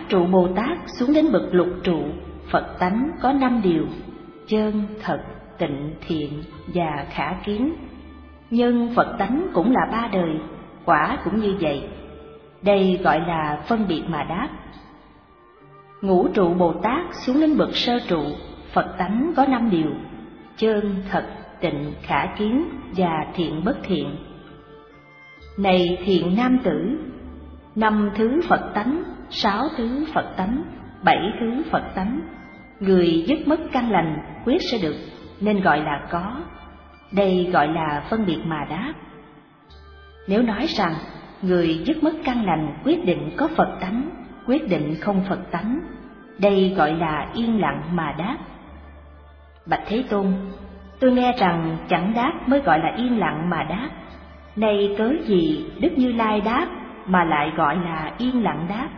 trụ Bồ Tát xuống đến bậc lục trụ, Phật tánh có 5 điều: chân, thật, tịnh, thiện và khả kiến. Nhân Phật tánh cũng là 3 đời, quả cũng như vậy. Đây gọi là phân biệt mà đáp. Ngũ trụ Bồ Tát xuống đến bậc sơ trụ, Phật tánh có 5 điều: chân, thật, tịnh, khả kiến và thiện bất thiện. Này thiện nam tử, 5 thứ Phật tánh, 6 thứ Phật tánh, 7 thứ Phật tánh, người dứt mất căn lành quyết sẽ được, nên gọi là có. Đây gọi là phân biệt mà đáp. Nếu nói rằng người dứt mất căn lành quyết định có Phật tánh, quyết định không Phật tánh, đây gọi là yên lặng mà đáp. Bạch Thế Tôn, tôi nghe rằng chẳng đáp mới gọi là yên lặng mà đáp. Này cớ gì Đức Như Lai đáp mà lại gọi là yên lặng đáp?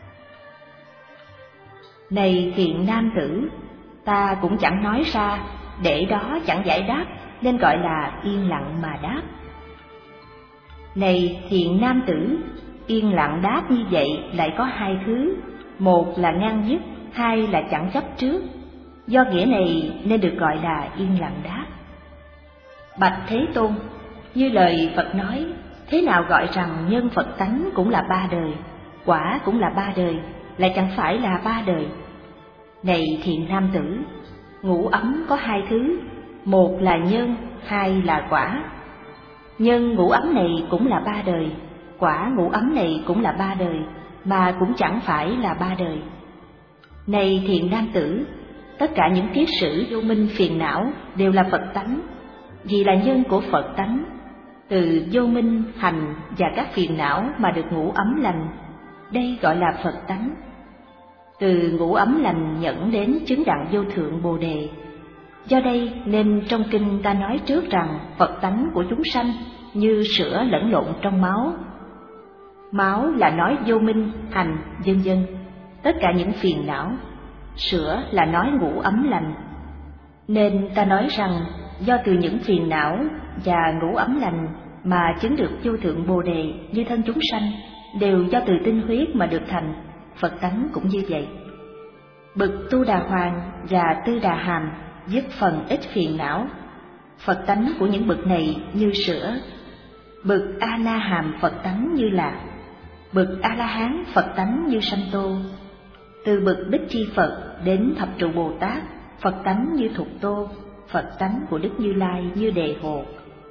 Này thiện nam tử, ta cũng chẳng nói ra, để đó chẳng giải đáp, nên gọi là yên lặng mà đáp. Này thiện nam tử, yên lặng đáp như vậy lại có 2 thứ: một là ngăn dứt, 2 là chẳng chấp trước. Do nghĩa này nên được gọi là yên lặng đáp. Bạch Thế Tôn, như lời Phật nói, thế nào gọi rằng nhân Phật tánh cũng là 3 đời, quả cũng là 3 đời, lại chẳng phải là 3 đời? Này thiện nam tử, ngũ ấm có 2 thứ: một là nhân, 2 là quả. Nhân ngũ ấm này cũng là 3 đời, quả ngũ ấm này cũng là 3 đời, mà cũng chẳng phải là 3 đời. Này thiện nam tử, tất cả những kiết sử vô minh phiền não đều là Phật tánh, vì là nhân của Phật tánh. Từ vô minh, hành và các phiền não mà được ngũ ấm lành, đây gọi là Phật tánh. Từ ngũ ấm lành nhẫn đến chứng đặng vô thượng Bồ Đề. Do đây nên trong kinh ta nói trước rằng Phật tánh của chúng sanh như sữa lẫn lộn trong máu. Máu là nói vô minh, hành, vân vân, tất cả những phiền não. Sữa là nói ngũ ấm lành. Nên ta nói rằng do từ những phiền não và ngũ ấm lành mà chứng được vô thượng Bồ Đề như thân chúng sanh, đều do từ tinh huyết mà được thành. Phật tánh cũng như vậy. Bậc Tu Đà Hoàng và Tư Đà Hàm dứt phần ít phiền não. Phật tánh của những bậc này như sữa. Bậc A Na Hàm Phật tánh như lạc. Bậc A La Hán Phật tánh như sanh tô. Từ bậc Bích Chi Phật đến thập trụ Bồ Tát, Phật tánh như Thục Tô. Phật tánh của Đức Như Lai như Đề Hồ.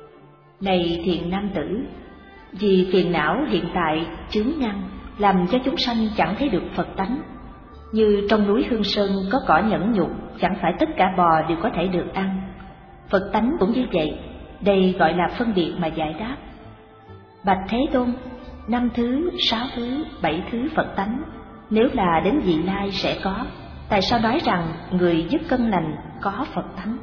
Này thiện nam tử, vì phiền não hiện tại chướng ngăn làm cho chúng sanh chẳng thấy được Phật tánh. Như trong núi Hương Sơn có cỏ nhẫn nhục, chẳng phải tất cả bò đều có thể được ăn. Phật tánh cũng như vậy, đây gọi là phân biệt mà giải đáp. Bạch Thế Tôn, 5 thứ, 6 thứ, 7 thứ Phật tánh, nếu là đến vị lai sẽ có, tại sao nói rằng người dứt cân lành có Phật tánh?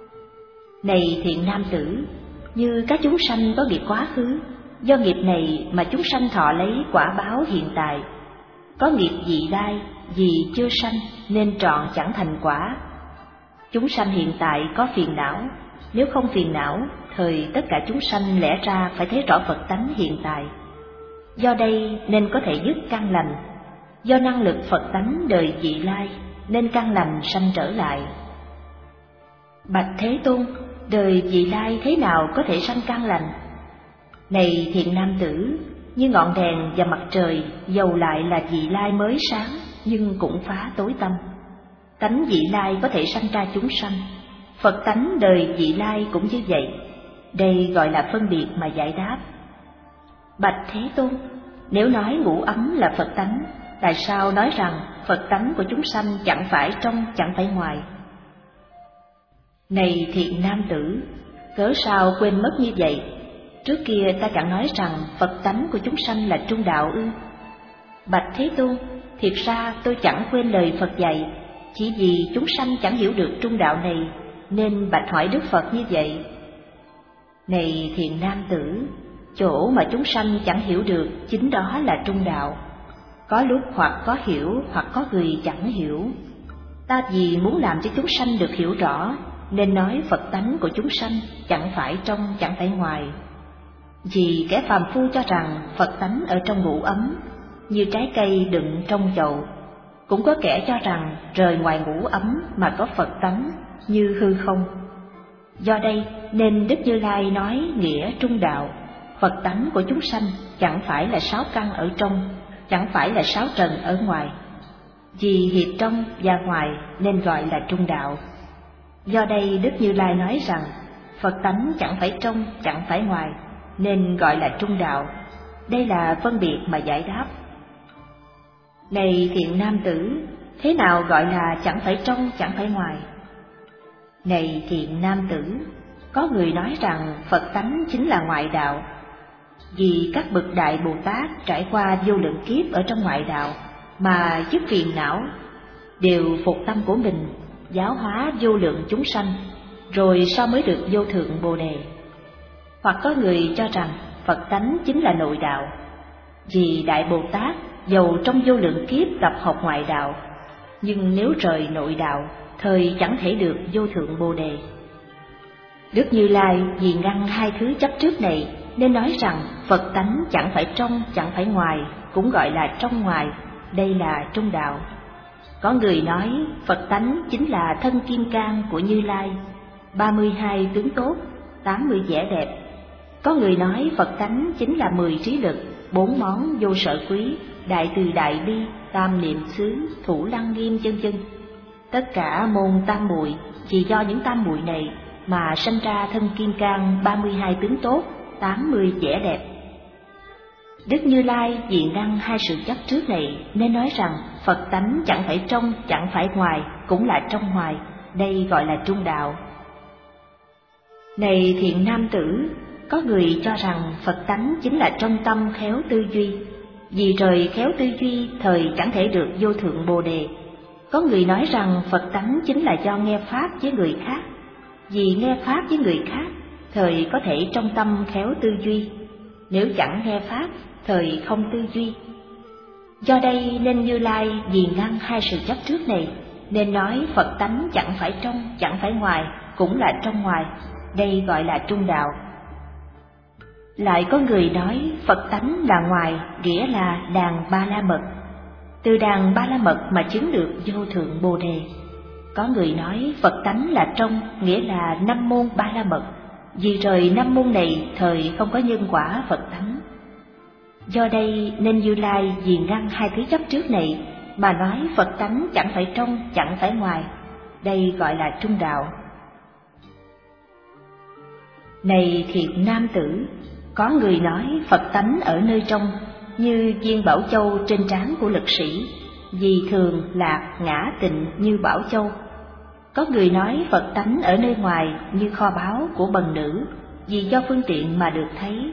Này thiện nam tử, như các chúng sanh có nghiệp quá khứ, do nghiệp này mà chúng sanh thọ lấy quả báo hiện tại. Có nghiệp vị lai, vì chưa sanh nên trọn chẳng thành quả. Chúng sanh hiện tại có phiền não, nếu không phiền não, thời tất cả chúng sanh lẽ ra phải thấy rõ Phật tánh hiện tại. Do đây nên có thể dứt căn lành. Do năng lực Phật tánh đời vị lai nên căn lành sanh trở lại. Bạch Thế Tôn, đời vị lai thế nào có thể sanh căn lành? Này thiện nam tử, như ngọn đèn và mặt trời, dầu lại là vị lai mới sáng, nhưng cũng phá tối tăm. Tánh vị lai có thể sanh ra chúng sanh. Phật tánh đời vị lai cũng như vậy. Đây gọi là phân biệt mà giải đáp. Bạch Thế Tôn, nếu nói ngũ ấm là Phật tánh, tại sao nói rằng Phật tánh của chúng sanh chẳng phải trong, chẳng phải ngoài? Này thiện nam tử, cớ sao quên mất như vậy? Trước kia ta chẳng nói rằng Phật tánh của chúng sanh là trung đạo ư? Bạch Thế Tôn, thiệt ra tôi chẳng quên lời Phật dạy, chỉ vì chúng sanh chẳng hiểu được trung đạo này, nên bạch hỏi Đức Phật như vậy. Này thiện nam tử, chỗ mà chúng sanh chẳng hiểu được chính đó là trung đạo. Có lúc hoặc có hiểu hoặc có người chẳng hiểu. Ta vì muốn làm cho chúng sanh được hiểu rõ, nên nói Phật tánh của chúng sanh chẳng phải trong, chẳng phải ngoài. Vì kẻ phàm phu cho rằng Phật tánh ở trong ngũ ấm, như trái cây đựng trong chậu, Cũng có kẻ cho rằng trời ngoài ngũ ấm mà có Phật tánh như hư không. Do đây nên Đức Như Lai nói nghĩa trung đạo. Phật tánh của chúng sanh chẳng phải là sáu căn ở trong, chẳng phải là sáu trần ở ngoài. Vì hiệp trong và ngoài nên gọi là trung đạo. Do đây Đức Như Lai nói rằng Phật tánh chẳng phải trong, chẳng phải ngoài, nên gọi là trung đạo. Đây là phân biệt mà giải đáp. Này thiện nam tử, thế nào gọi là chẳng phải trong, chẳng phải ngoài? Này thiện nam tử, có người nói rằng Phật tánh chính là ngoại đạo. Vì các bậc đại Bồ Tát trải qua vô lượng kiếp ở trong ngoại đạo mà dứt phiền não, đều phục tâm của mình, giáo hóa vô lượng chúng sanh, rồi sau mới được vô thượng Bồ Đề. Hoặc có người cho rằng Phật tánh chính là nội đạo. Vì đại Bồ Tát dầu trong vô lượng kiếp tập học ngoại đạo, nhưng nếu rời nội đạo, thời chẳng thể được vô thượng Bồ Đề. Đức Như Lai vì ngăn hai thứ chấp trước này nên nói rằng Phật tánh chẳng phải trong, chẳng phải ngoài, cũng gọi là trong ngoài, đây là trung đạo. Có người nói Phật tánh chính là thân kim cang của Như Lai, 32 tướng tốt, 80 vẻ đẹp. Có người nói Phật tánh chính là 10 trí lực, 4 món vô sở quý, đại từ đại bi, tam niệm xứ, thủ lăng nghiêm, vân vân. Tất cả môn tam muội chỉ do những tam muội này mà sanh ra thân kim cang, 32 tướng tốt, 80 vẻ đẹp. Đức Như Lai vì ngăn hai sự chấp trước này nên nói rằng Phật tánh chẳng phải trong, chẳng phải ngoài, cũng là trong ngoài, đây gọi là trung đạo. Này thiện nam tử, có người cho rằng Phật tánh chính là trong tâm khéo tư duy. Vì rời khéo tư duy, thời chẳng thể được vô thượng Bồ Đề. Có người nói rằng Phật tánh chính là do nghe pháp với người khác. Vì nghe pháp với người khác, thời có thể trong tâm khéo tư duy. Nếu chẳng nghe pháp, thời không tư duy. Do đây nên Như Lai vì ngăn hai sự chấp trước này nên nói Phật tánh chẳng phải trong, chẳng phải ngoài, cũng là trong ngoài, đây gọi là trung đạo. Lại có người nói Phật tánh là ngoài, nghĩa là đàn Ba La Mật. Từ đàn Ba La Mật mà chứng được vô thượng Bồ Đề. Có người nói Phật tánh là trong, nghĩa là 5 môn Ba La Mật. Vì rời 5 môn này, thời không có nhân quả Phật tánh. Do đây nên Như Lai vì ngăn hai thứ chấp trước này mà nói Phật tánh chẳng phải trong, chẳng phải ngoài, đây gọi là trung đạo. Này thiện nam tử, có người nói Phật tánh ở nơi trong, như viên bảo châu trên trán của lực sĩ, vì thường lạc ngã tịnh như bảo châu. Có người nói Phật tánh ở nơi ngoài như kho báu của bần nữ, vì do phương tiện mà được thấy.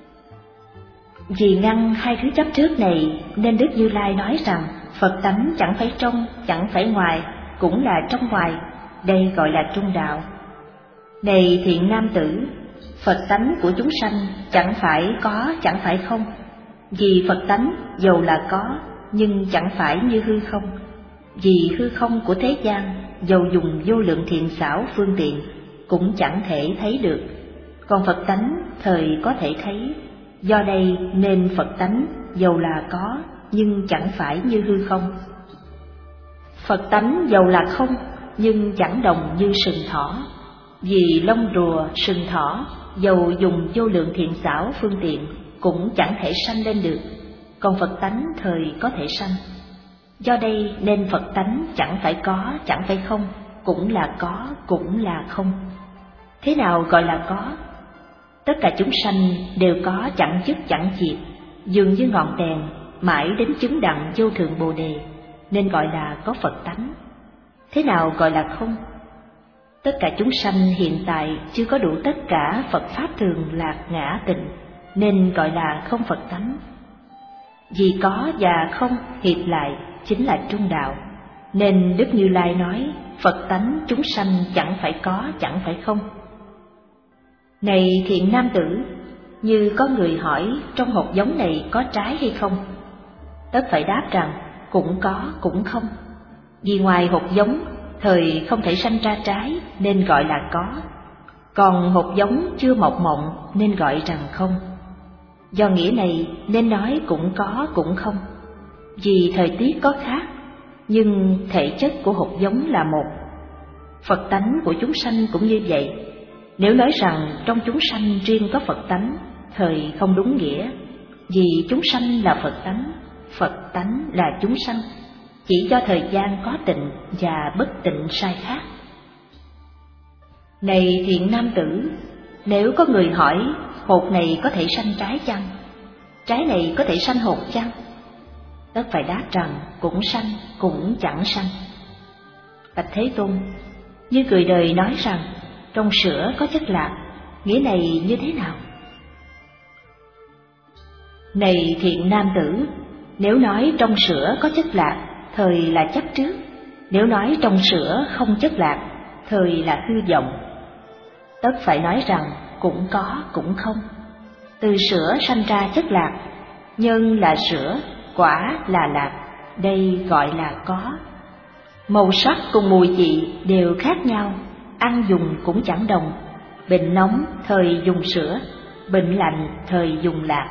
Vì ngăn hai thứ chấp trước này nên Đức Như Lai nói rằng Phật tánh chẳng phải trong, chẳng phải ngoài, cũng là trong ngoài, đây gọi là trung đạo. Này thiện nam tử, Phật tánh của chúng sanh chẳng phải có, chẳng phải không. Vì Phật tánh dầu là có, nhưng chẳng phải như hư không. Vì hư không của thế gian, dầu dùng vô lượng thiện xảo phương tiện, cũng chẳng thể thấy được. Còn Phật tánh thời có thể thấy. Do đây nên Phật tánh dầu là có, nhưng chẳng phải như hư không. Phật tánh dầu là không, nhưng chẳng đồng như sừng thỏ. Vì lông rùa, sừng thỏ, dầu dùng vô lượng thiện xảo phương tiện, cũng chẳng thể sanh lên được. Còn Phật tánh thời có thể sanh. Do đây nên Phật tánh chẳng phải có, chẳng phải không, cũng là có, cũng là không. Thế nào gọi là có? Tất cả chúng sanh đều có chẳng dứt chẳng diệt, dường như ngọn đèn, mãi đến chứng đặng vô thượng Bồ Đề, nên gọi là có Phật tánh. Thế nào gọi là không? Tất cả chúng sanh hiện tại chưa có đủ tất cả Phật Pháp thường lạc ngã tịnh, nên gọi là không Phật tánh. Vì có và không hiệp lại chính là trung đạo, nên Đức Như Lai nói Phật tánh chúng sanh chẳng phải có, chẳng phải không. Này thiện nam tử, như có người hỏi trong hột giống này có trái hay không? Tất phải đáp rằng cũng có, cũng không. Vì ngoài hột giống, thời không thể sanh ra trái nên gọi là có. Còn hột giống chưa mọc mộng nên gọi rằng không. Do nghĩa này nên nói cũng có, cũng không. Vì thời tiết có khác, nhưng thể chất của hột giống là một. Phật tánh của chúng sanh cũng như vậy. Nếu nói rằng trong chúng sanh riêng có Phật tánh, thời không đúng nghĩa, vì chúng sanh là Phật tánh là chúng sanh, chỉ do thời gian có tịnh và bất tịnh sai khác. Này thiện nam tử, nếu có người hỏi hột này có thể sanh trái chăng? Trái này có thể sanh hột chăng? Tất phải đáp rằng cũng sanh, cũng chẳng sanh. Bạch Thế Tôn, như người đời nói rằng trong sữa có chất lạc, nghĩa này như thế nào? Này thiện nam tử, nếu nói trong sữa có chất lạc, thời là chấp trước. Nếu nói trong sữa không chất lạc, thời là hư vọng. Tất phải nói rằng cũng có cũng không. Từ sữa sanh ra chất lạc, nhân là sữa, quả là lạc, đây gọi là có. Màu sắc cùng mùi vị đều khác nhau, ăn dùng cũng chẳng đồng. Bệnh nóng thời dùng sữa, bệnh lạnh thời dùng lạc.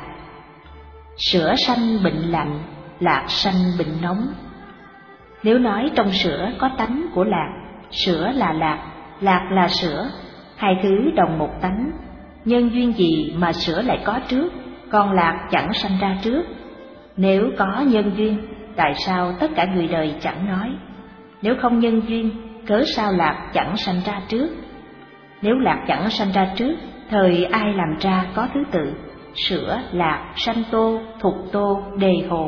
Sữa sanh bệnh lạnh, lạc sanh bệnh nóng. Nếu nói trong sữa có tánh của lạc, sữa là lạc, lạc là sữa, hai thứ đồng một tánh, nhân duyên gì mà sữa lại có trước, còn lạc chẳng sanh ra trước? Nếu có nhân duyên, tại sao tất cả người đời chẳng nói? Nếu không nhân duyên, cớ sao lạc chẳng sanh ra trước? Nếu lạc chẳng sanh ra trước, thời ai làm ra có thứ tự? Sữa, lạc, sanh tô, thục tô, đề hồ.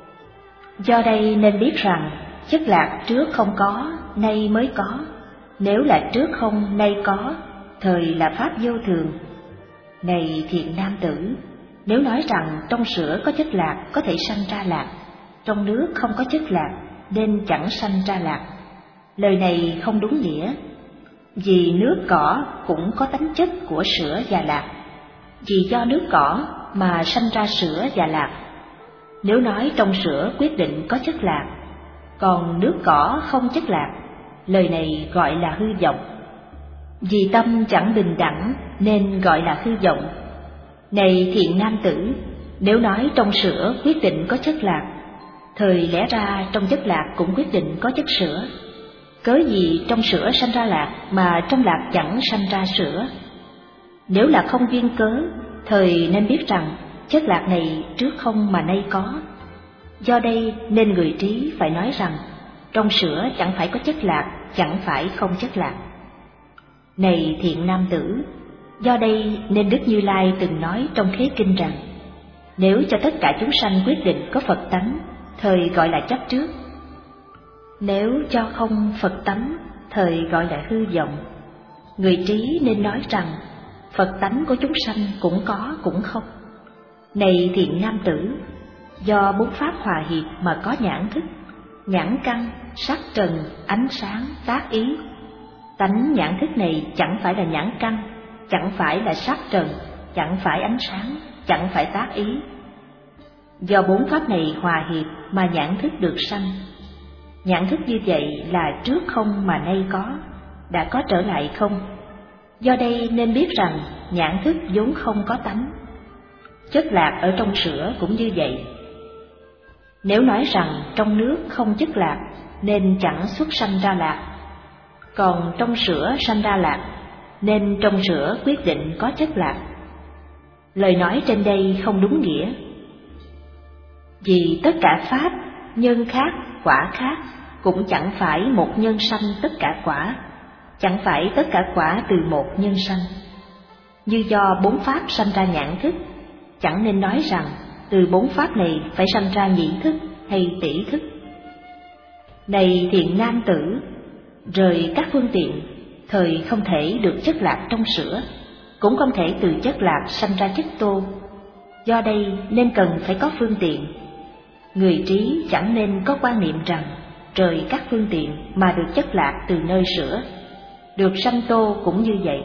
Do đây nên biết rằng chất lạc trước không có, nay mới có. Nếu là trước không, nay có, thời là pháp vô thường. Này thiện nam tử, nếu nói rằng trong sữa có chất lạc có thể sanh ra lạc, trong nước không có chất lạc nên chẳng sanh ra lạc, lời này không đúng nghĩa. Vì nước cỏ cũng có tánh chất của sữa và lạc, vì do nước cỏ mà sanh ra sữa và lạc. Nếu nói trong sữa quyết định có chất lạc, còn nước cỏ không chất lạc, lời này gọi là hư vọng. Vì tâm chẳng bình đẳng nên gọi là hư vọng. Này thiện nam tử, nếu nói trong sữa quyết định có chất lạc, thời lẽ ra trong chất lạc cũng quyết định có chất sữa. Cớ gì trong sữa sanh ra lạc mà trong lạc chẳng sanh ra sữa? Nếu là không duyên cớ, thời nên biết rằng chất lạc này trước không mà nay có. Do đây nên người trí phải nói rằng trong sữa chẳng phải có chất lạc, chẳng phải không chất lạc. Này thiện nam tử, do đây nên Đức Như Lai từng nói trong Khế Kinh rằng nếu cho tất cả chúng sanh quyết định có Phật tánh, thời gọi là chấp trước. Nếu cho không Phật tánh, thời gọi là hư vọng. Người trí nên nói rằng Phật tánh của chúng sanh cũng có cũng không. Này thiện nam tử, do bốn pháp hòa hiệp mà có nhãn thức, nhãn căn, sắc trần, ánh sáng, tác ý. Tánh nhãn thức này chẳng phải là nhãn căn, chẳng phải là sắc trần, chẳng phải ánh sáng, chẳng phải tác ý. Do bốn pháp này hòa hiệp mà nhãn thức được sanh. Nhãn thức như vậy là trước không mà nay có, đã có trở lại không. Do đây nên biết rằng nhãn thức vốn không có tánh. Chất lạc ở trong sữa cũng như vậy. Nếu nói rằng trong nước không chất lạc nên chẳng xuất sanh ra lạc, còn trong sữa sanh ra lạc nên trong sữa quyết định có chất lạc, lời nói trên đây không đúng nghĩa. Vì tất cả pháp, nhân khác, quả khác, cũng chẳng phải một nhân sanh tất cả quả, chẳng phải tất cả quả từ một nhân sanh. Như do bốn pháp sanh ra nhãn thức, chẳng nên nói rằng từ bốn pháp này phải sanh ra nhị thức hay tỷ thức. Này thiện nam tử, rời các phương tiện, thời không thể được chất lạc trong sữa, cũng không thể từ chất lạc sanh ra chất tô. Do đây nên cần phải có phương tiện. Người trí chẳng nên có quan niệm rằng rời các phương tiện mà được chất lạc từ nơi sữa, được sanh tô cũng như vậy.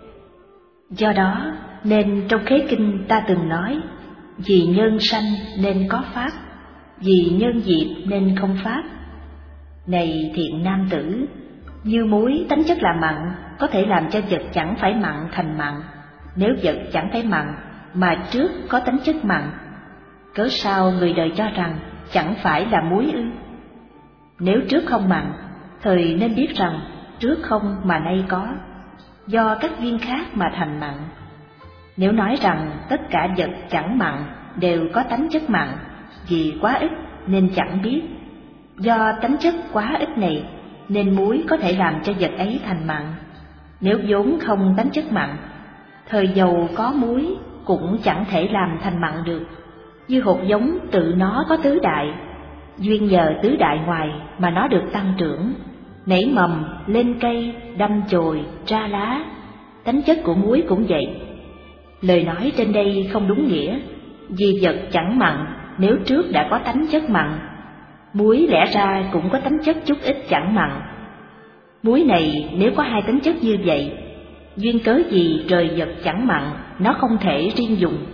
Do đó nên trong Khế Kinh ta từng nói, vì nhân sanh nên có pháp, vì nhân diệt nên không pháp. Này thiện nam tử, như muối tánh chất là mặn, có thể làm cho vật chẳng phải mặn thành mặn. Nếu vật chẳng phải mặn mà trước có tánh chất mặn, cớ sao người đời cho rằng chẳng phải là muối ư? Nếu trước không mặn, thời nên biết rằng trước không mà nay có, do các duyên khác mà thành mặn. Nếu nói rằng tất cả vật chẳng mặn đều có tánh chất mặn, vì quá ít nên chẳng biết. Do tánh chất quá ít này nên muối có thể làm cho vật ấy thành mặn. Nếu vốn không tánh chất mặn, thời dầu có muối cũng chẳng thể làm thành mặn được. Như hột giống tự nó có tứ đại, duyên nhờ tứ đại ngoài mà nó được tăng trưởng, nảy mầm, lên cây, đâm chồi, ra lá. Tánh chất của muối cũng vậy. Lời nói trên đây không đúng nghĩa, vì vật chẳng mặn nếu trước đã có tánh chất mặn, muối lẽ ra cũng có tánh chất chút ít chẳng mặn. Muối này nếu có hai tánh chất như vậy, duyên cớ gì trời vật chẳng mặn nó không thể riêng dùng.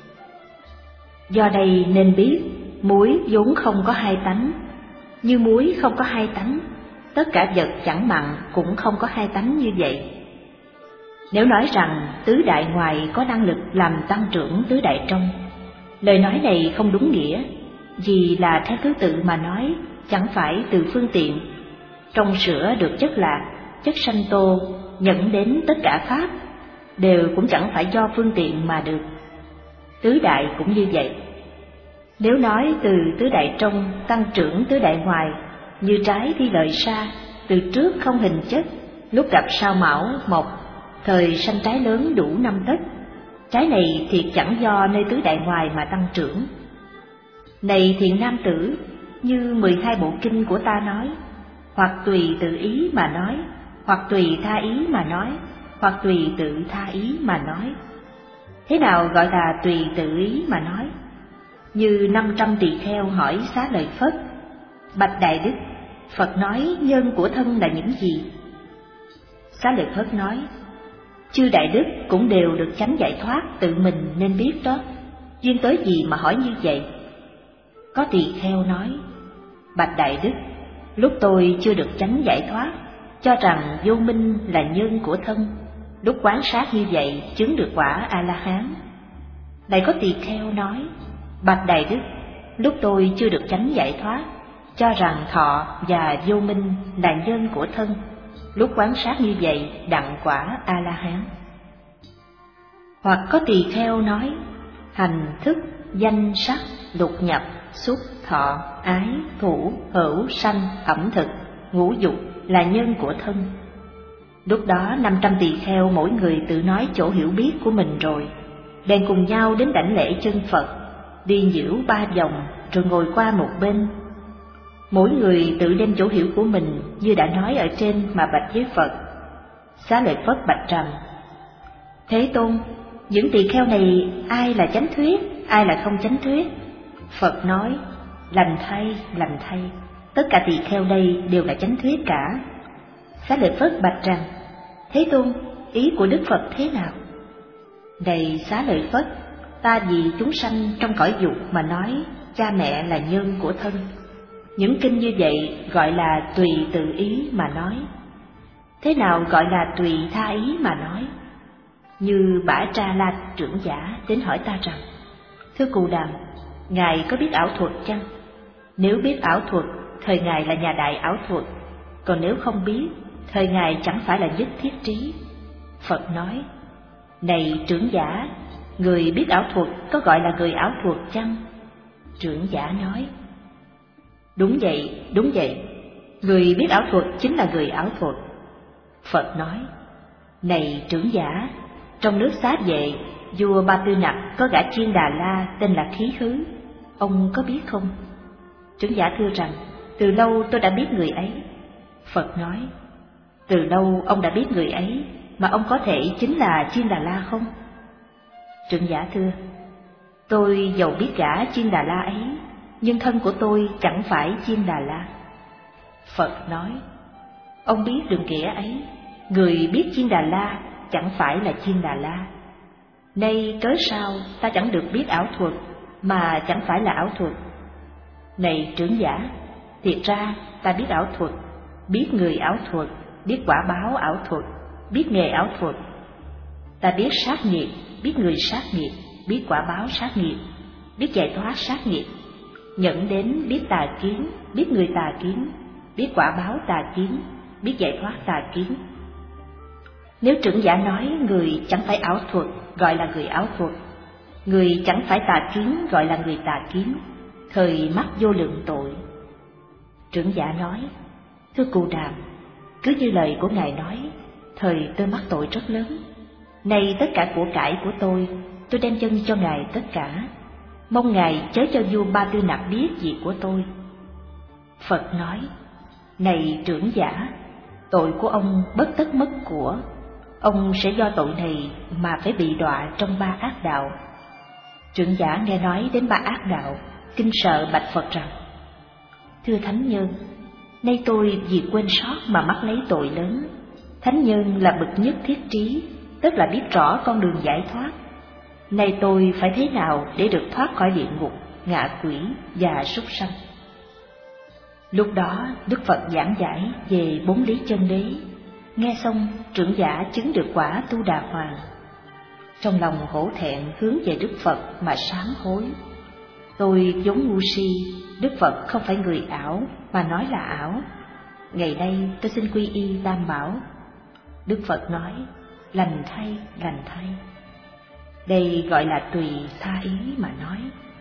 Do đây nên biết muối vốn không có hai tánh. Như muối không có hai tánh, tất cả vật chẳng mặn cũng không có hai tánh như vậy. Nếu nói rằng tứ đại ngoài có năng lực làm tăng trưởng tứ đại trong, lời nói này không đúng nghĩa, vì là theo thứ tự mà nói, chẳng phải từ phương tiện. Trong sữa được chất lạc, chất sanh tô dẫn đến tất cả pháp, đều cũng chẳng phải do phương tiện mà được. Tứ đại cũng như vậy. Nếu nói từ tứ đại trong tăng trưởng tứ đại ngoài, như trái thi lợi sa, từ trước không hình chất, lúc gặp sao mão mộc, thời sanh trái lớn đủ 5 tấc. Trái này thiệt chẳng do nơi tứ đại ngoài mà tăng trưởng. Này thiện nam tử, như 12 bộ kinh của ta nói, hoặc tùy tự ý mà nói, hoặc tùy tha ý mà nói, hoặc tùy tự tha ý mà nói. Thế nào gọi là tùy tự ý mà nói? Như 500 tỳ kheo hỏi Xá Lợi Phất: Bạch Đại Đức, Phật nói nhân của thân là những gì? Xá Lợi Phất nói: Chư Đại Đức cũng đều được chánh giải thoát, tự mình nên biết đó, duyên tới gì mà hỏi như vậy? Có tỳ kheo nói: Bạch Đại Đức, lúc tôi chưa được chánh giải thoát, cho rằng vô minh là nhân của thân, lúc quán sát như vậy chứng được quả A-la-hán. Lại có tỳ kheo nói: Bạch Đại Đức, lúc tôi chưa được chánh giải thoát, cho rằng thọ và vô minh là nhân của thân, lúc quán sát như vậy đặng quả A-la-hán. Hoặc có tỳ kheo nói: hành thức, danh sắc, lục nhập, xúc, thọ, ái, thủ, hữu, sanh, ẩm thực, ngũ dục là nhân của thân. Lúc đó 500 tỳ kheo mỗi người tự nói chỗ hiểu biết của mình rồi, bèn cùng nhau đến đảnh lễ chân Phật, đi nhiễu 3 vòng rồi ngồi qua một bên. Mỗi người tự đem chỗ hiểu của mình như đã nói ở trên mà bạch với Phật. Xá Lợi Phất bạch rằng: Thế Tôn, những tỳ kheo này ai là chánh thuyết, ai là không chánh thuyết? Phật nói: lành thay, tất cả tỳ kheo đây đều là chánh thuyết cả. Xá Lợi Phất bạch rằng: Thế Tôn, ý của Đức Phật thế nào? Này Xá Lợi Phất, ta vì chúng sanh trong cõi dục mà nói cha mẹ là nhân của thân. Những kinh như vậy gọi là tùy tự ý mà nói. Thế nào gọi là tùy tha ý mà nói? Như Bả Tra La trưởng giả đến hỏi ta rằng: Thưa Cù Đàm, Ngài có biết ảo thuật chăng? Nếu biết ảo thuật, thời Ngài là nhà đại ảo thuật, còn nếu không biết, thời Ngài chẳng phải là nhất thiết trí. Phật nói: Này trưởng giả, người biết ảo thuật có gọi là người ảo thuật chăng? Trưởng giả nói: Đúng vậy, người biết ảo thuật chính là người ảo thuật. Phật nói: Này trưởng giả, trong nước Xá Vệ, vua Ba Tư Nặc có gã Chiên Đà La tên là Khí Hứ, ông có biết không? Trưởng giả thưa rằng: Từ lâu tôi đã biết người ấy. Phật nói: Từ lâu ông đã biết người ấy, mà ông có thể chính là Chiên Đà La không? Trưởng giả thưa: Tôi dầu biết gã Chiên Đà La ấy, nhưng thân của tôi chẳng phải Chiên Đà La. Phật nói: Ông biết đường nghĩa ấy, người biết Chiên Đà La chẳng phải là Chiên Đà La. Nay cớ sao ta chẳng được biết ảo thuật, mà chẳng phải là ảo thuật? Này trưởng giả, thiệt ra ta biết ảo thuật, biết người ảo thuật, biết quả báo ảo thuật, biết nghề ảo thuật. Ta biết sát nghiệp, biết người sát nghiệp, biết quả báo sát nghiệp, biết giải thoát sát nghiệp, nhận đến biết tà kiến, biết người tà kiến, biết quả báo tà kiến, biết giải thoát tà kiến. Nếu trưởng giả nói người chẳng phải ảo thuật gọi là người ảo thuật, người chẳng phải tà kiến gọi là người tà kiến, thời mắc vô lượng tội. Trưởng giả nói: thưa Cù Đàm, cứ như lời của ngài nói, thời tôi mắc tội rất lớn. Nay tất cả của cải của tôi đem dâng cho ngài tất cả, mong ngài chớ cho vua Ba Tư Nặc biết việc của tôi. Phật nói: này trưởng giả, tội của ông bất tất mất của, ông sẽ do tội này mà phải bị đọa trong 3 ác đạo. Trưởng giả nghe nói đến 3 ác đạo, kinh sợ bạch Phật rằng: thưa Thánh Nhân, nay tôi vì quên sót mà mắc lấy tội lớn. Thánh Nhân là bậc nhất thiết trí, tức là biết rõ con đường giải thoát. Nay tôi phải thế nào để được thoát khỏi địa ngục, ngạ quỷ và súc sanh? Lúc đó Đức Phật giảng giải về 4 lý chân đế. Nghe xong, trưởng giả chứng được quả Tu Đà Hoàng. Trong lòng hổ thẹn hướng về Đức Phật mà sám hối: tôi vốn ngu si, Đức Phật không phải người ảo mà nói là ảo. Ngày nay tôi xin quy y Tam Bảo. Đức Phật nói: lành thay, lành thay. Đây gọi là tùy tha ý mà nói.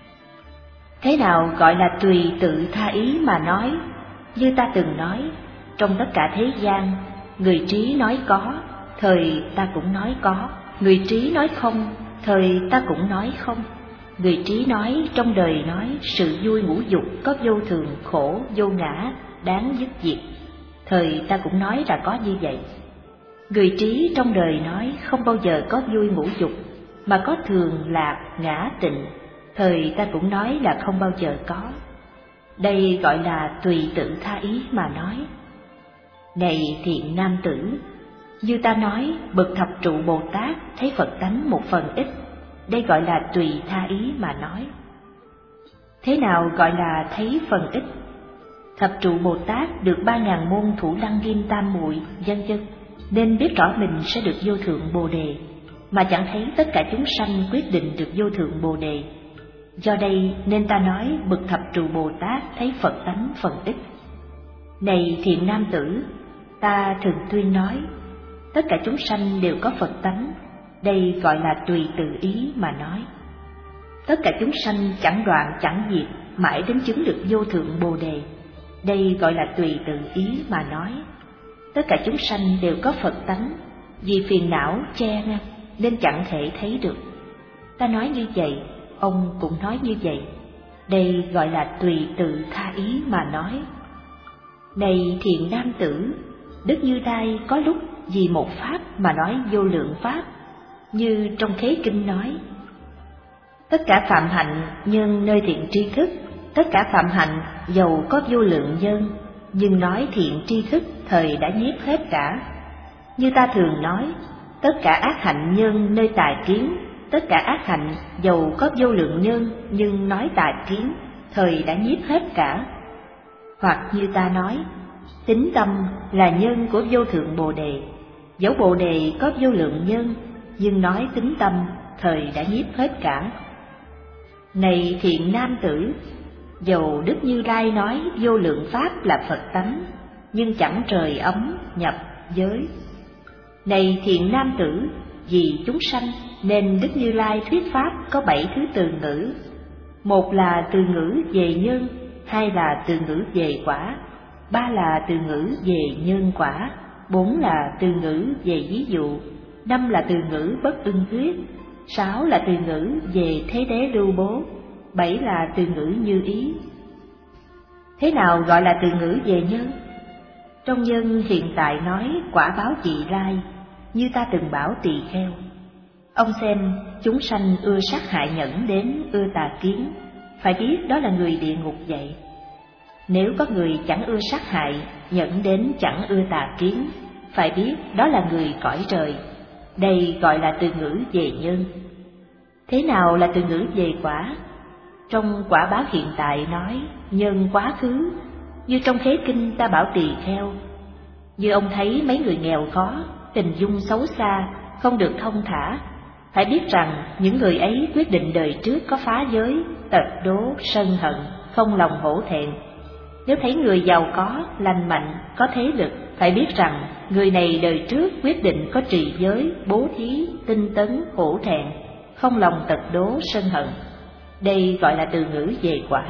Thế nào gọi là tùy tự tha ý mà nói? Như ta từng nói, trong tất cả thế gian, người trí nói có, thời ta cũng nói có. Người trí nói không, thời ta cũng nói không. Người trí nói trong đời nói sự vui ngũ dục có vô thường, khổ, vô ngã, đáng dứt diệt, thời ta cũng nói là có như vậy. Người trí trong đời nói không bao giờ có vui ngũ dục, mà có thường, lạc, ngã, tịnh, thời ta cũng nói là không bao giờ có. Đây gọi là tùy tự tha ý mà nói. Này thiện nam tử, như ta nói, bậc thập trụ Bồ Tát thấy Phật tánh một phần ít, đây gọi là tùy tha ý mà nói. Thế nào gọi là thấy phần ít? Thập trụ Bồ Tát được 3000 môn Thủ Lăng Nghiêm Tam Muội, vân vân, nên biết rõ mình sẽ được vô thượng Bồ Đề, mà chẳng thấy tất cả chúng sanh quyết định được vô thượng Bồ Đề. Do đây nên ta nói bậc thập trụ Bồ Tát thấy Phật tánh phần ít. Này thiện nam tử, ta thường tuyên nói, tất cả chúng sanh đều có Phật tánh, đây gọi là tùy tự ý mà nói. Tất cả chúng sanh chẳng đoạn chẳng diệt, mãi đến chứng được vô thượng Bồ Đề, đây gọi là tùy tự ý mà nói. Tất cả chúng sanh đều có Phật tánh, vì phiền não che ngăn nên chẳng thể thấy được. Ta nói như vậy, ông cũng nói như vậy, đây gọi là tùy tự tha ý mà nói. Này thiện nam tử, Đức Như Lai có lúc vì một pháp mà nói vô lượng pháp, như trong Khế Kinh nói: tất cả phạm hạnh nhân nơi thiện tri thức, tất cả phạm hạnh dầu có vô lượng nhân, nhưng nói thiện tri thức thời đã nhiếp hết cả. Như ta thường nói, tất cả ác hạnh nhân nơi tà kiến, tất cả ác hạnh dầu có vô lượng nhân, nhưng nói tà kiến thời đã nhiếp hết cả. Hoặc như ta nói, tín tâm là nhân của vô thượng Bồ Đề, dẫu Bồ Đề có vô lượng nhân, nhưng nói tín tâm thời đã nhiếp hết cả. Này thiện nam tử, dầu Đức Như Lai nói vô lượng pháp là Phật tánh, nhưng chẳng trời ấm nhập giới. Này thiện nam tử, vì chúng sanh nên Đức Như Lai thuyết pháp có 7 thứ từ ngữ. Một là từ ngữ về nhân, hai là từ ngữ về quả, ba là từ ngữ về nhân quả, bốn là từ ngữ về ví dụ, năm là từ ngữ bất ưng thuyết, sáu là từ ngữ về thế đế lưu bố, bảy là từ ngữ như ý. Thế nào gọi là từ ngữ về nhân? Trong nhân hiện tại nói quả báo vị lai, như ta từng bảo tỳ kheo. Ông xem chúng sanh ưa sát hại nhẫn đến ưa tà kiến, phải biết đó là người địa ngục vậy. Nếu có người chẳng ưa sát hại nhẫn đến chẳng ưa tà kiến, phải biết đó là người cõi trời, đây gọi là từ ngữ về nhân. Thế nào là từ ngữ về quả? Trong quả báo hiện tại nói nhân quá khứ, như trong Khế Kinh ta bảo tỳ kheo. Như ông thấy mấy người nghèo khó, tình dung xấu xa, không được thông thả, phải biết rằng những người ấy quyết định đời trước có phá giới, tật đố, sân hận, không lòng hổ thẹn. Nếu thấy người giàu có, lành mạnh, có thế lực, phải biết rằng người này đời trước quyết định có trì giới, bố thí, tinh tấn, hổ thẹn, không lòng tật đố, sân hận. Đây gọi là từ ngữ về quả.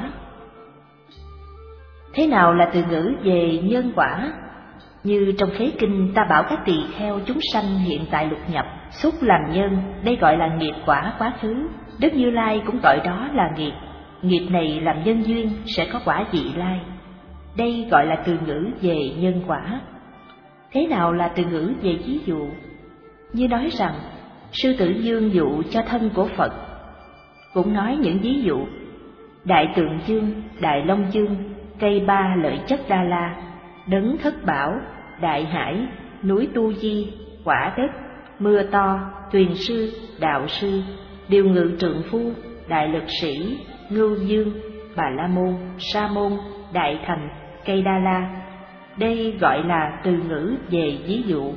Thế nào là từ ngữ về nhân quả? Như trong Khế Kinh ta bảo các tỳ kheo chúng sanh hiện tại lục nhập, xúc làm nhân, đây gọi là nghiệp quả quá khứ. Đức Như Lai cũng gọi đó là nghiệp. Nghiệp này làm nhân duyên sẽ có quả vị lai. Đây gọi là từ ngữ về nhân quả. Thế nào là từ ngữ về ví dụ? Như nói rằng sư tử Dương dụ cho thân của Phật, cũng nói những ví dụ: Đại Tượng Dương, Đại Long Dương, cây ba lợi chất Đa La, Đấng Thất Bảo, Đại Hải, núi Tu Di, quả đất, mưa to, tuyền sư, đạo sư, điều ngự trượng phu, đại lực sĩ, ngưu dương, Bà La Môn, Sa Môn, Đại Thành, cây Đa La. Đây gọi là từ ngữ về ví dụ.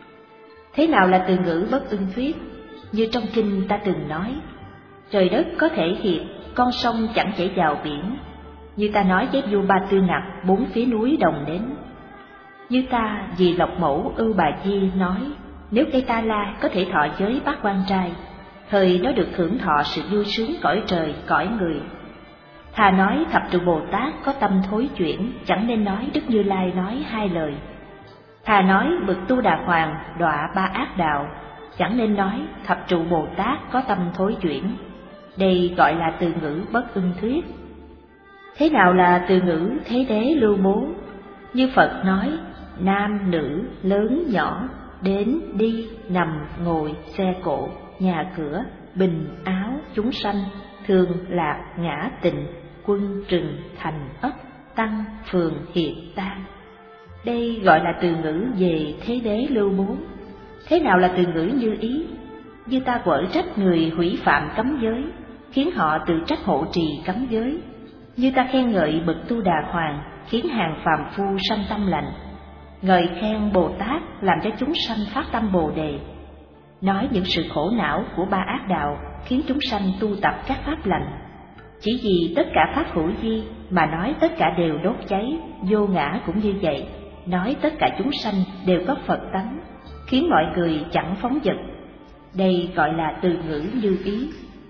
Thế nào là từ ngữ bất ưng thuyết? Như trong kinh ta từng nói, trời đất có thể hiện, con sông chẳng chảy vào biển. Như ta nói với vua Ba Tư Nặc, bốn phía núi đồng đến. Như ta vì Lộc Mẫu Ưu Bà Di nói, nếu cây Ta La có thể thọ giới bát quan trai, thời nó được hưởng thọ sự vui sướng cõi trời, cõi người. Thà nói Thập Trụ Bồ Tát có tâm thối chuyển, chẳng nên nói Đức Như Lai nói hai lời. Thà nói bậc Tu Đà Hoàng đọa ba ác đạo, chẳng nên nói Thập Trụ Bồ Tát có tâm thối chuyển. Đây gọi là từ ngữ bất ưng thuyết. Thế nào là từ ngữ thế đế lưu bố? Như Phật nói, nam, nữ, lớn, nhỏ, đến, đi, nằm, ngồi, xe cộ, nhà cửa, bình, áo, chúng sanh, thường, lạc, ngã, tịnh, quân, rừng, thành, ấp, tăng, phường, hiệp, tan. Đây gọi là từ ngữ về thế đế lưu bố. Thế nào là từ ngữ như ý? Như ta quở trách người hủy phạm cấm giới, khiến họ tự trách hộ trì cấm giới. Như ta khen ngợi bậc Tu Đà Hoàng, khiến hàng phàm phu sanh tâm lành. Ngợi khen Bồ Tát làm cho chúng sanh phát tâm Bồ Đề. Nói những sự khổ não của ba ác đạo, khiến chúng sanh tu tập các pháp lành. Chỉ vì tất cả pháp hữu vi mà nói tất cả đều đốt cháy, vô ngã cũng như vậy. Nói tất cả chúng sanh đều có Phật tánh, khiến mọi người chẳng phóng dật. Đây gọi là từ ngữ như ý.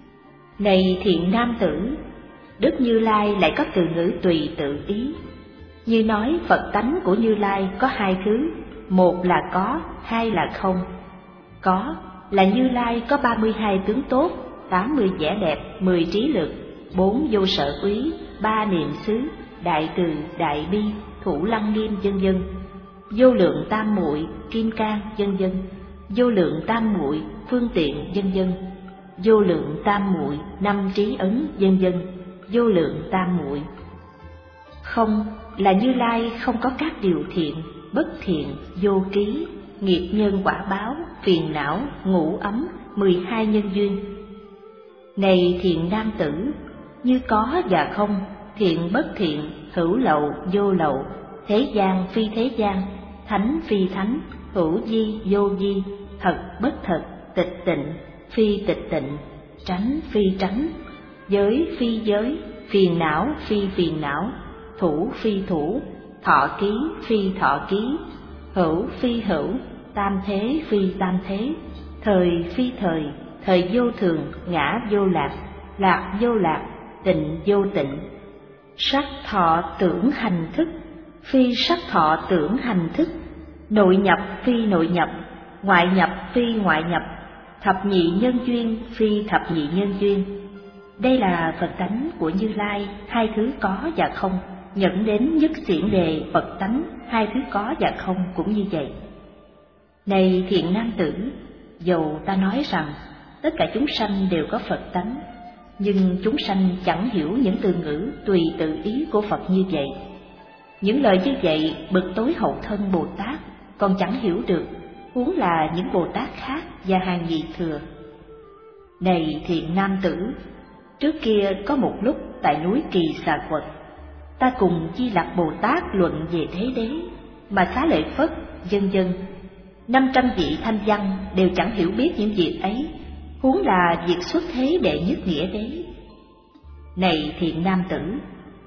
Này thiện nam tử, Đức Như Lai lại có từ ngữ tùy tự ý. Như nói Phật tánh của Như Lai có hai thứ, một là có, hai là không. Có là Như Lai có 32 tướng tốt, 80 vẻ đẹp, 10 trí lực, 4 vô sở úy, 3 niệm xứ, đại từ, đại bi, thủ lăng nghiêm vân vân, vô lượng tam muội, kim cang vân vân, vô lượng tam muội, phương tiện vân vân, vô lượng tam muội, 5 trí ấn vân vân, vô lượng tam muội. Không là Như Lai không có các điều thiện, bất thiện, vô ký, nghiệp nhân quả báo, phiền não, ngũ ấm, 12 nhân duyên. Này thiện nam tử, như có và không, thiện bất thiện, hữu lậu vô lậu, thế gian phi thế gian, thánh phi thánh, hữu vi vô vi, thật bất thật, tịch tịnh phi tịch tịnh, tránh phi tránh, giới phi giới, phiền não phi phiền não, thủ phi thủ, thọ ký phi thọ ký, hữu phi hữu, tam thế phi tam thế, thời phi thời, thời vô thường, ngã vô lạc, lạc vô lạc, tịnh vô tịnh, sắc thọ tưởng hành thức phi sắc thọ tưởng hành thức, nội nhập phi nội nhập, ngoại nhập phi ngoại nhập, thập nhị nhân duyên phi thập nhị nhân duyên. Đây là Phật tánh của Như Lai, hai thứ có và không, dẫn đến nhất xiển đề Phật tánh, hai thứ có và không cũng như vậy. Này thiện nam tử, dầu ta nói rằng tất cả chúng sanh đều có Phật tánh, nhưng chúng sanh chẳng hiểu những từ ngữ tùy tự ý của Phật như vậy. Những lời như vậy bậc tối hậu thân Bồ Tát còn chẳng hiểu được, huống là những Bồ Tát khác và hàng nhị thừa. Này thiện nam tử, trước kia có một lúc tại núi Kỳ Xà Quật, ta cùng Di Lặc Bồ Tát luận về thế đế, mà Xá Lợi Phất, vân vân, 500 vị thanh văn đều chẳng hiểu biết những việc ấy, huống là việc xuất thế đệ nhất nghĩa đế. Này thiện nam tử,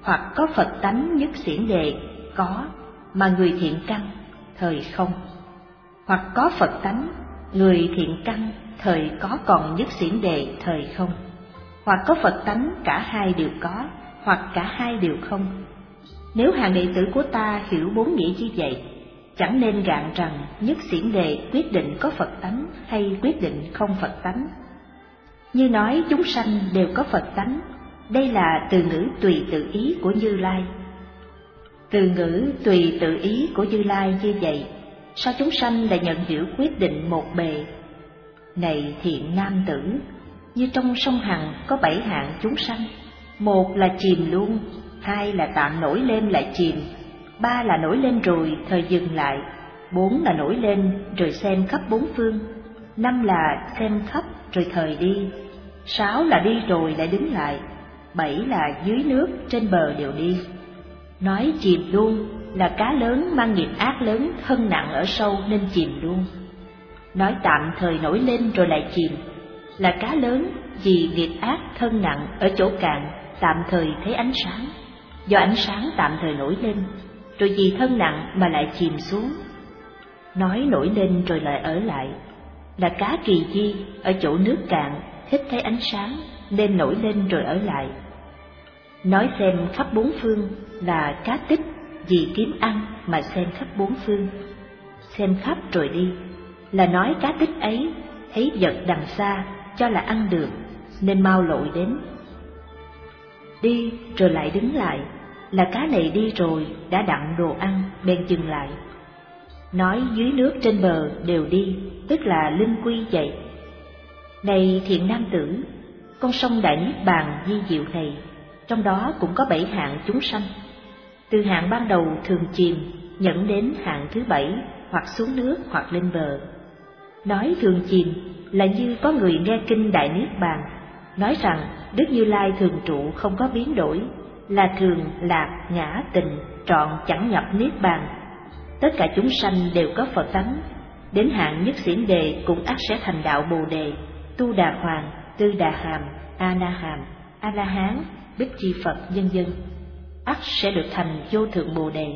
hoặc có Phật tánh nhất xiển đề có, mà người thiện căn thời không, hoặc có Phật tánh người thiện căn thời có còn nhất xiển đề thời không, hoặc có Phật tánh cả hai đều có, hoặc cả hai đều không. Nếu hàng đệ tử của ta hiểu bốn nghĩa như vậy, chẳng nên gạn rằng nhất xiển đề quyết định có Phật tánh hay quyết định không Phật tánh. Như nói chúng sanh đều có Phật tánh, đây là từ ngữ tùy tự ý của Như Lai. Từ ngữ tùy tự ý của Như Lai như vậy, sao chúng sanh lại nhận hiểu quyết định một bề? Này thiện nam tử, như trong sông Hằng có 7 hạng chúng sanh, một là chìm luôn, hai là tạm nổi lên lại chìm, ba là nổi lên rồi thời dừng lại, bốn là nổi lên rồi xem khắp bốn phương, năm là xem khắp rồi thời đi, sáu là đi rồi lại đứng lại, bảy là dưới nước trên bờ đều đi. Nói chìm luôn là cá lớn mang nghiệp ác lớn, thân nặng ở sâu nên chìm luôn. Nói tạm thời nổi lên rồi lại chìm là cá lớn vì nghiệp ác thân nặng ở chỗ cạn, tạm thời thấy ánh sáng, do ánh sáng tạm thời nổi lên, rồi vì thân nặng mà lại chìm xuống. Nói nổi lên rồi lại ở lại là cá kỳ di ở chỗ nước cạn, thích thấy ánh sáng nên nổi lên rồi ở lại. Nói xem khắp bốn phương là cá tích vì kiếm ăn mà xem khắp bốn phương, xem khắp rồi đi là nói cá tích ấy thấy vật đằng xa cho là ăn được nên mau lội đến. Đi rồi lại đứng lại là cá này đi rồi đã đặng đồ ăn bèn dừng lại. Nói dưới nước trên bờ đều đi, tức là linh quy vậy. Này thiện nam tử, con sông Đại Niết Bàn vi diệu này, trong đó cũng có 7 hạng chúng sanh. Từ hạng ban đầu thường chìm, dẫn đến hạng thứ 7 hoặc xuống nước hoặc lên bờ. Nói thường chìm là như có người nghe kinh Đại Niết Bàn, nói rằng Đức Như Lai thường trụ không có biến đổi, là thường lạc ngã tình trọn chẳng nhập Niết Bàn. Tất cả chúng sanh đều có Phật tánh, đến hạng nhất xiển đề cũng ắt sẽ thành đạo Bồ Đề, Tu Đà Hoàng, Tư Đà Hàm, A Na Hàm, A La Hán, Bích Chi Phật vân vân, ắt sẽ được thành vô thượng Bồ Đề.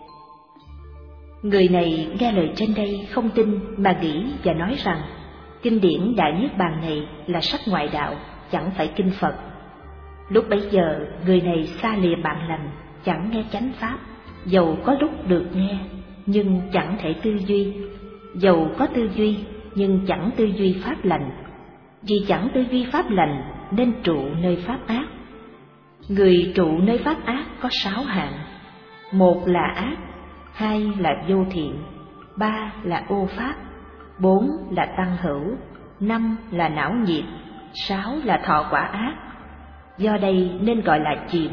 Người này nghe lời trên đây không tin mà nghĩ và nói rằng kinh điển Đại Niết Bàn này là sách ngoại đạo, chẳng phải kinh Phật. Lúc bấy giờ người này xa lìa bạn lành, chẳng nghe chánh pháp, dầu có lúc được nghe nhưng chẳng thể tư duy, dầu có tư duy nhưng chẳng tư duy pháp lành. Vì chẳng tư duy pháp lành nên trụ nơi pháp ác. Người trụ nơi pháp ác có 6 hạng: một là ác, hai là vô thiện, ba là ô pháp, bốn là tăng hữu, năm là não nhiệt, sáu là thọ quả ác. Do đây nên gọi là chìm.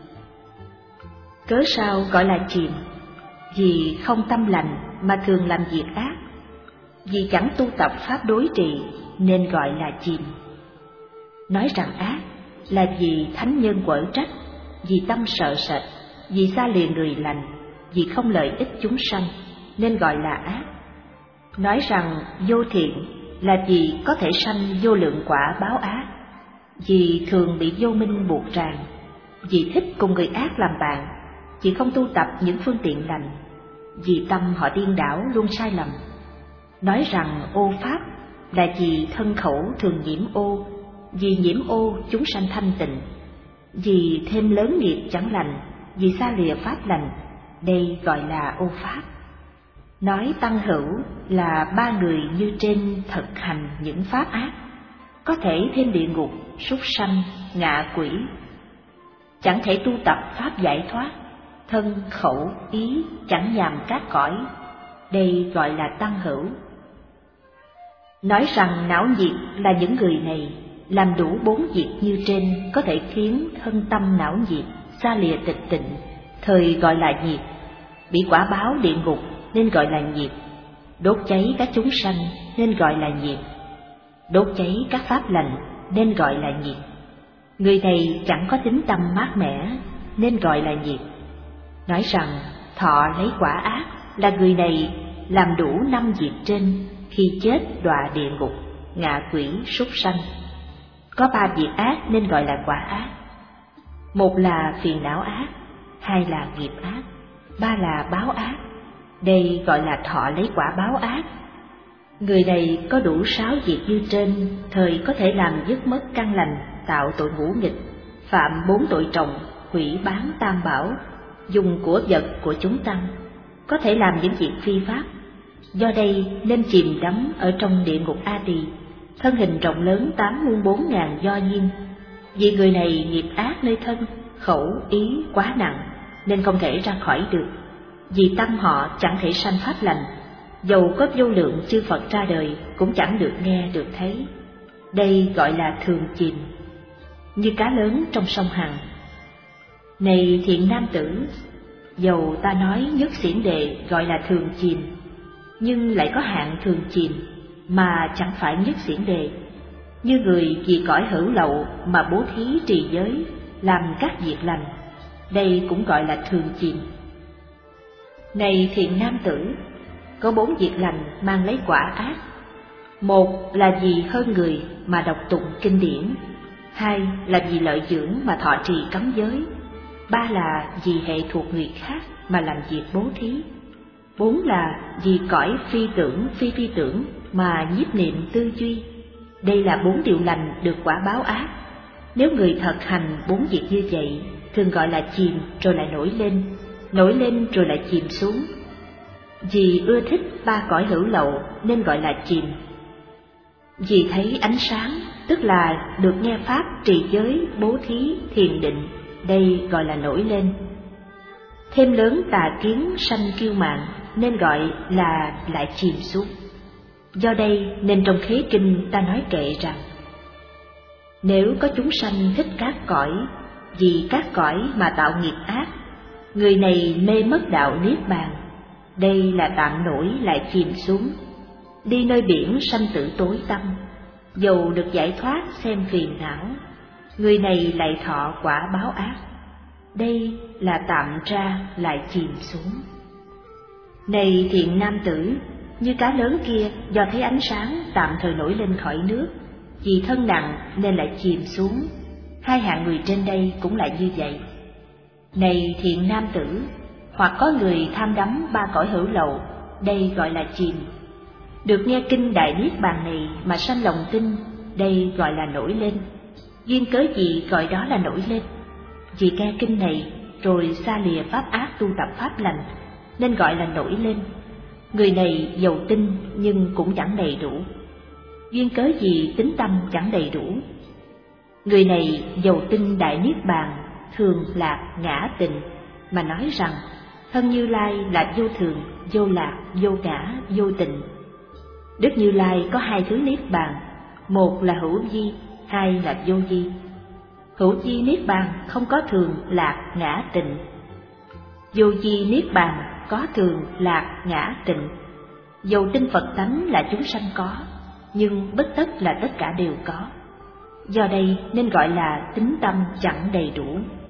Cớ sao gọi là chìm? Vì không tâm lành mà thường làm việc ác, vì chẳng tu tập pháp đối trị nên gọi là chìm. Nói rằng ác là vì thánh nhân quở trách, vì tâm sợ sệt, vì xa lìa người lành, vì không lợi ích chúng sanh nên gọi là ác. Nói rằng vô thiện là vì có thể sanh vô lượng quả báo ác, vì thường bị vô minh buộc ràng, vì thích cùng người ác làm bạn, vì không tu tập những phương tiện lành, vì tâm họ điên đảo luôn sai lầm. Nói rằng ô pháp là vì thân khẩu thường nhiễm ô, vì nhiễm ô chúng sanh thanh tịnh, vì thêm lớn nghiệp chẳng lành, vì xa lìa pháp lành, đây gọi là ô pháp. Nói tăng hữu là 3 người như trên thực hành những pháp ác, có thể thêm địa ngục, súc sanh, ngạ quỷ, chẳng thể tu tập pháp giải thoát, thân khẩu ý chẳng nhàm các cõi, đây gọi là tăng hữu. Nói rằng não nhiệt là những người này làm đủ 4 việc như trên, có thể khiến thân tâm não nhiệt, xa lìa tịch tịnh, thời gọi là nhiệt, bị quả báo địa ngục nên gọi là nhiệt, đốt cháy các chúng sanh nên gọi là nhiệt, đốt cháy các pháp lành nên gọi là nhiệt. Người này chẳng có tính tâm mát mẻ nên gọi là nhiệt. Nói rằng thọ lấy quả ác là người này làm đủ 5 việc trên, khi chết đọa địa ngục, ngạ quỷ, súc sanh. Có 3 việc ác nên gọi là quả ác. Một là phiền não ác, hai là nghiệp ác, ba là báo ác. Đây gọi là thọ lấy quả báo ác. Người này có đủ 6 việc như trên, thời có thể làm dứt mất căn lành, tạo tội ngũ nghịch, phạm 4 tội trọng, hủy bán tam bảo, dùng của vật của chúng tăng, có thể làm những việc phi pháp. Do đây nên chìm đắm ở trong địa ngục A Tỳ, thân hình rộng lớn 8 muôn 4 ngàn do duyên. Vì người này nghiệp ác nơi thân, khẩu, ý quá nặng, nên không thể ra khỏi được. Vì tâm họ chẳng thể sanh pháp lành, dầu có vô lượng chư Phật ra đời cũng chẳng được nghe được thấy. Đây gọi là thường chìm, như cá lớn trong sông Hằng. Này thiện nam tử, dầu ta nói nhất xiển đề gọi là thường chìm, nhưng lại có hạn thường chìm mà chẳng phải nhất xiển đề. Như người vì cõi hữu lậu mà bố thí trì giới, làm các việc lành, đây cũng gọi là thường chìm. Này thiện nam tử, có 4 việc lành mang lấy quả ác. Một là vì hơn người mà đọc tụng kinh điển, hai là vì lợi dưỡng mà thọ trì cấm giới, ba là vì hệ thuộc người khác mà làm việc bố thí, 4 là vì cõi phi tưởng phi phi tưởng mà nhiếp niệm tư duy. Đây là 4 điều lành được quả báo ác. Nếu người thật hành 4 việc như vậy, thường gọi là chìm rồi lại nổi lên rồi lại chìm xuống. Vì ưa thích 3 cõi hữu lậu nên gọi là chìm. Vì thấy ánh sáng, tức là được nghe pháp trì giới, bố thí, thiền định, đây gọi là nổi lên. Thêm lớn tà kiến sanh kiêu mạn nên gọi là lại chìm xuống. Do đây nên trong khế kinh ta nói kệ rằng: nếu có chúng sanh thích các cõi, vì các cõi mà tạo nghiệp ác, người này mê mất đạo niết bàn, đây là tạm nổi lại chìm xuống, đi nơi biển sanh tử tối tăm, dầu được giải thoát xem phiền não, người này lại thọ quả báo ác, đây là tạm ra lại chìm xuống. Này thiện nam tử, như cá lớn kia do thấy ánh sáng tạm thời nổi lên khỏi nước, vì thân nặng nên lại chìm xuống. Hai hạng người trên đây cũng là như vậy. Này thiện nam tử, hoặc có người tham đắm 3 cõi hữu lậu, đây gọi là chìm. Được nghe kinh Đại Niết Bàn này mà sanh lòng tin, đây gọi là nổi lên. Duyên cớ gì gọi đó là nổi lên? Vì nghe kinh này rồi xa lìa pháp ác tu tập pháp lành, nên gọi là nổi lên. Người này giàu tin nhưng cũng chẳng đầy đủ. Duyên cớ gì tín tâm chẳng đầy đủ? Người này giàu tin Đại Niết Bàn, thường lạc ngã tịnh, mà nói rằng thân Như Lai là vô thường, vô lạc, vô ngã, vô tịnh. Đức Như Lai có 2 thứ niết bàn, một là hữu vi, 2 là vô vi. Hữu vi niết bàn không có thường, lạc, ngã, tịnh. Vô vi niết bàn có thường, lạc, ngã, tịnh. Dầu tin Phật tánh là chúng sanh có, nhưng bất tất là tất cả đều có. Do đây nên gọi là tín tâm chẳng đầy đủ.